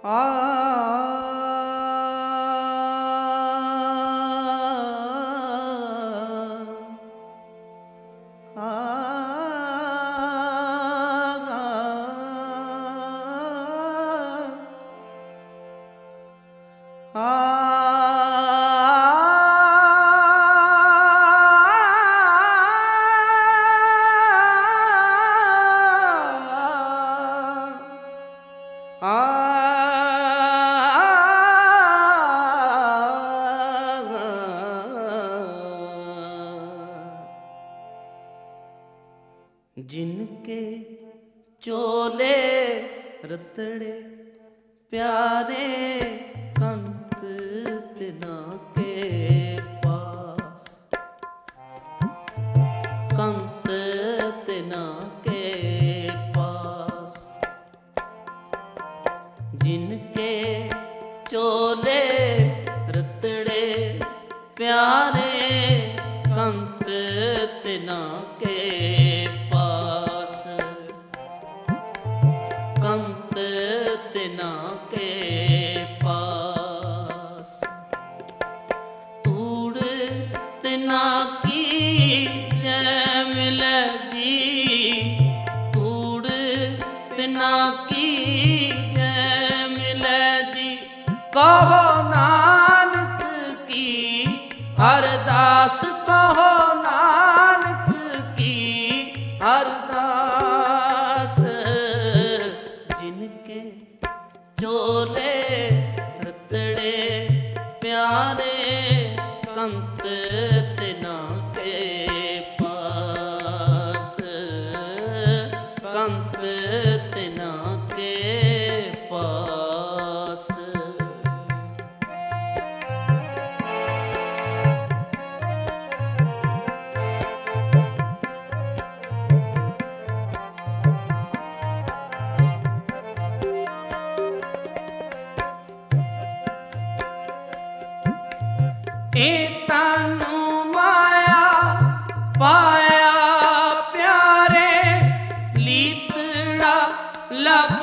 ਆ जिनके चोले रतड़े प्यारे कंत तिना के पास, कंत तिना के पास। जिनके चोले रतड़े प्यारे कंत तिना के पास, कंत तिना के पास। तूड़ तिना की जय मिले जी, तूड़ तिना की जय मिले जी। कहो नानक की अरदास, कहो नानक की अरदास। जिनके चोले रतड़े प्यारे कंत तिना के पास, कंत तिना के पास। तनु माया पाया प्यारे, लीतड़ा लब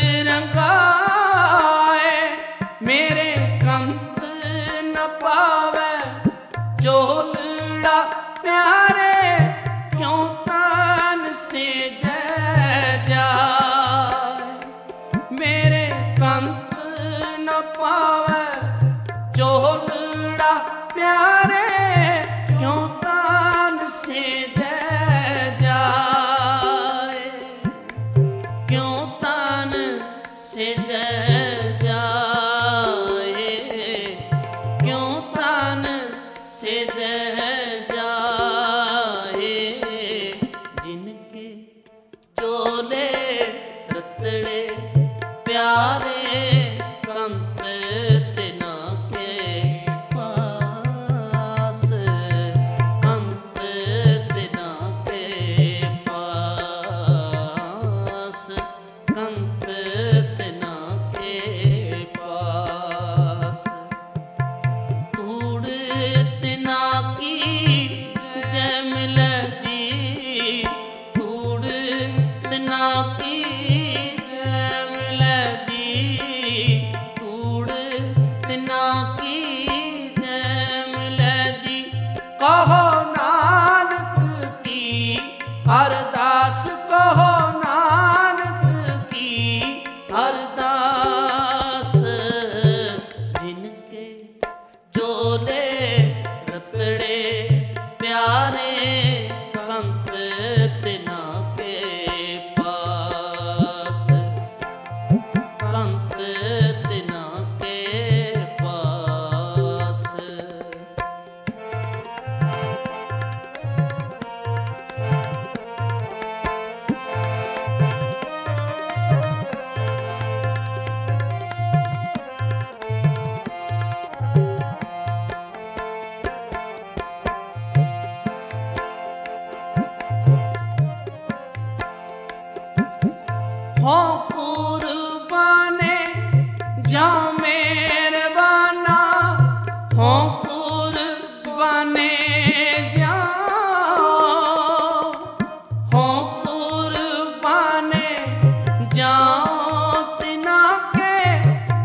रंगाए। मेरे कंत न पावे चोलड़ा प्यारे, क्यों तान से जय जाए। मेरे कंत न पावे चोलड़ा प्यारे, क्यों तान से जय जाए। क्यों तान से जय जाए, क्यों तान से जय जाए। जिनके चोले रतड़े प्यारे कंत तिना के पास, कंत तिना के पास, कंत तिना के पास। तूड़ तिना की जय मिले जी, तूड़ तिना की जय मिले जी। तूड़ तिना की जय मिले जी। कहो नानक की अरदास, कहो नानक की अरदास। जिनके चोले रतड़े प्यारे कंत तिना के पास, कंत तिना के पास। हो कुर्बाने जा मेहरबाना, हो कुर्बाने जा, हो कुर्बाने जाओ तिना के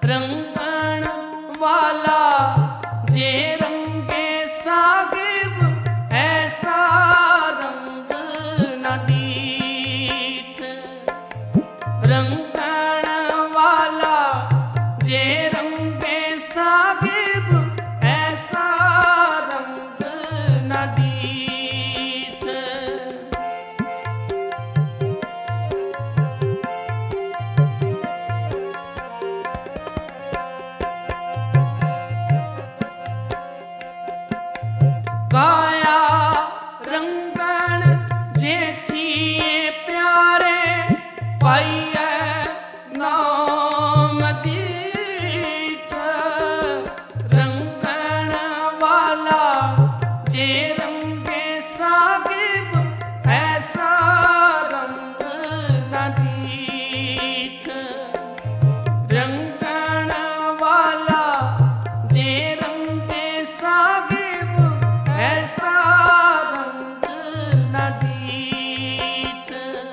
ਰੰਗਣ ਵਾਲਾ ਜੇ ਰੰਗੇ ਸਾਹਿਬ ਐਸਾ ਰੰਗ ਨਾ ਡੀਠ। ਰੰਗਣ ਵਾਲਾ ਜੇ ਰੰਗੇ ਸਾਹਿਬ ਐਸਾ ਰੰਗ ਨਾ ਡੀਠ। ਕਾਇਆ ਰੰਗਣ ਜੇ ਥੀਏ ਪਿਆਰੇ ਪਾਈਐ ਨਾਮ ਦੀਠ। ਰੰਗਣ ਵਾਲਾ ਜੇ ਰੰਗੇ ਸਾਹਿਬ ਐਸਾ ਰੰਗ ਨਾ ਡੀਠ। ਰੰਗਣ ਵਾਲਾ ਜੇ ਰੰਗੇ ਸਾਹਿਬ ਐਸਾ ਰੰਗ ਨਾ ਡੀਠ।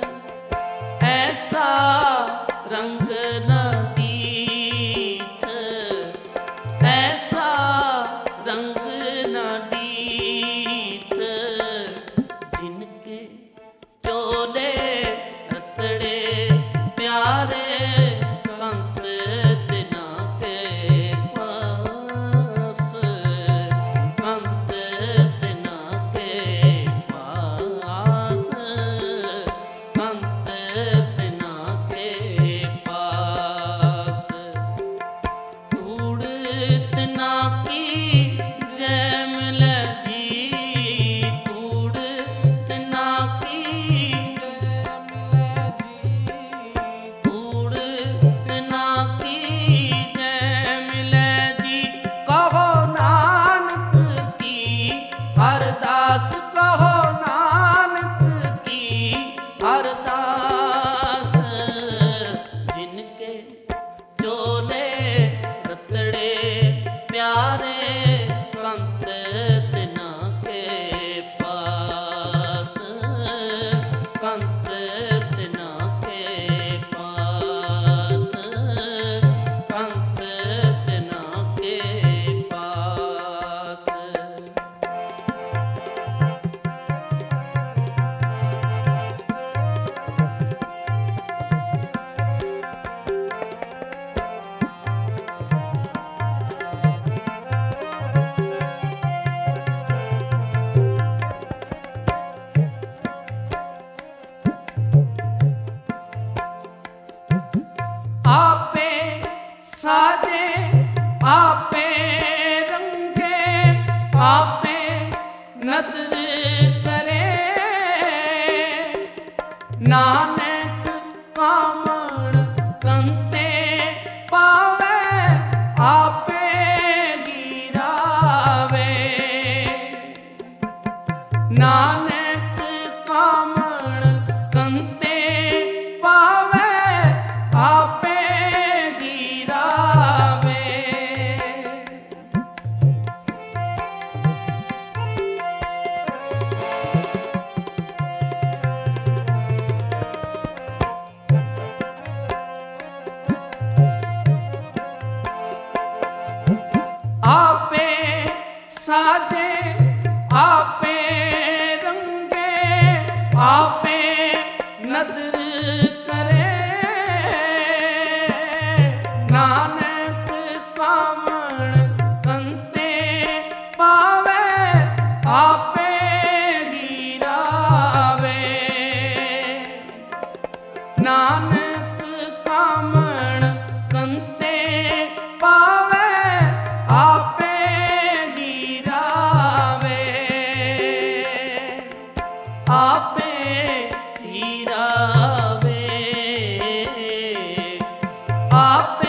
ਐਸਾ ਰੰਗ ਨਾ ਡੀਠ। ਐਸਾ ਰੰਗ ਨਾ ਡੀਠ। ਜਿਨ ਕੇ ਚੋਲੇ ਰਤੜੇ ਪਿਆਰੇ ਕੰਤ ਤਿਨਾ ਕੇ ਪਾਸ। ਕੰਤ ਤਿਨਾ ਕੇ ਪਾਸ। ਕੰਤ ਤਿਨਾ ਕੇ ਪਾਸ। ਧੂੜ ਤਿਨਾ ਕੀ ਜੈ ਮਿਲੈ ਜੀ। ਧੂੜ ਤਿਨਾ ਕੀ ਜੈ ਮਿਲੈ ਜੀ। ਧੂੜ ਤਿਨਾ ਕੀ ਜੈ ਮਿਲੈ ਜੀ। ਕਹੋ ਨਾਨਕ ਕੀ ਅਰਦਾਸ। ਕਹੋ ਨਾਨਕ ਕੀ ਅਰਦਾਸ। ਜਿਨ ਕੇ ਚੋਲੇ ਰਤੜੇ ਪਿਆਰੇ ਕੰਤ ਤਿਨਾ ਕੇ ਪਾਸ। ਕੰਤ ਤਿਨਾ ਕੇ ਪਾਸ। ਕੰਤ ਤਿਨਾ ਕੇ ਪਾਸ। ਆਪੇ ਸਾਜੇ ਆਪੇ ਰੰਗੇ ਆਪੇ ਨਦਰ ਕਰੇ। ਨਾਨਕ ਕਾਮਣ ਕੰਤੇ ਪਾਵੇ ਆਪੇ ਗੀਰਾਵੇ। ਨਾਨਕ ਕਾਮਣ ਕੰਤੇ ਪਾਵੇ ਆਪੇ ਗੀਰਾਵੇ। ਆਪੇ ਸਾਜੇ ਆਪੇ ਰੰਗੇ ਆਪੇ ਨਦਰ ਕਰੇ। ਨਾਨਕ ਕਾਮਣ ਕੰਤੇ ਪਾਵੇ ਆਪੇ ਗੀਰਾਵੇ। ਨਾਨਕ ਕਾਮਣ ਕੰਤੇ ਪਾਵੇ ਆਪੇ ਗੀਰਾਵੇ। ਆਪੇ ਗੀਰਾਵੇ। ਆਪੇ